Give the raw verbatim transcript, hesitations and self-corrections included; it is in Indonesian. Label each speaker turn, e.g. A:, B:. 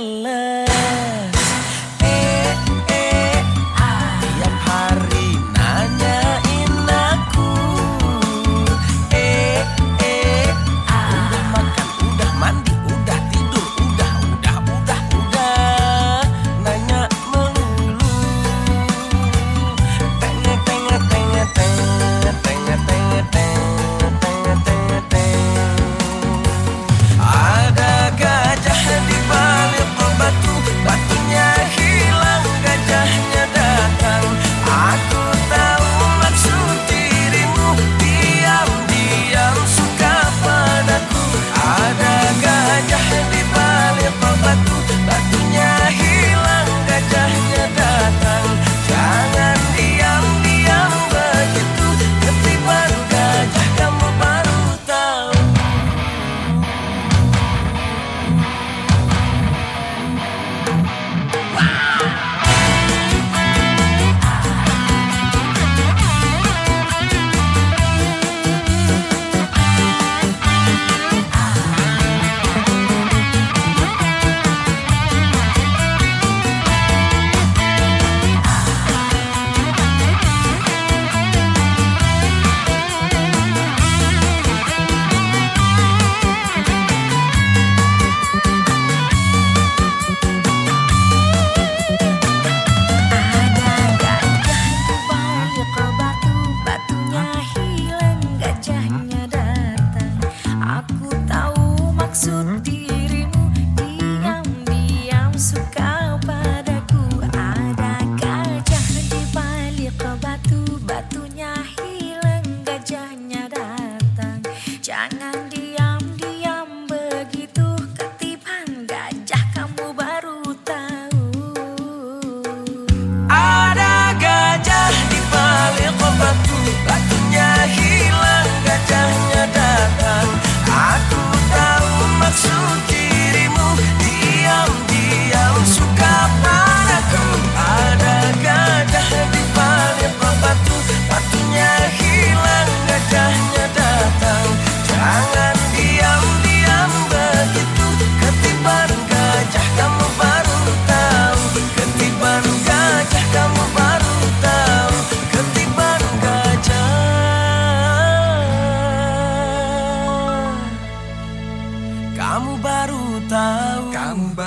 A: jelas. Eh, eh, ah. Tiap hari nanyain aku. Eh, eh, ah. Udah makan, udah mandi, udah tidur, udah, udah, udah, udah. Nanya melulu. Tenge, tenge, tenge, tenge, tenge, tenge, tenge, tenge, tenge. Ada gajah di balik batu, batunya hilang, gajahnya datang. Aku tahu maksud dirimu, diam-diam suka padaku. Ada gajah di balik batu, batunya hilang, gajahnya datang. Jangan diam-diam begitu, ketiban gajah kamu baru tahu. Maksud dirimu, diam-diam suka padaku. Ada gajah di balik batu, batunya hilang, gajahnya datang. Jangan diam-diam begitu, ketiban gajah kamu baru tahu. Ada gajah di balik batu, batunya hilang, gajahnya datang. Aku tahu maksud dirimu, diam-diam suka padaku. Ada gajah di balik batu, batunya hilang, gajahnya datang. Jangan diam-diam begitu, ketiban gajah kamu baru tahu. Ketiban gajah kamu baru tahu. Ketiban gajah kamu baru tahu. Kamu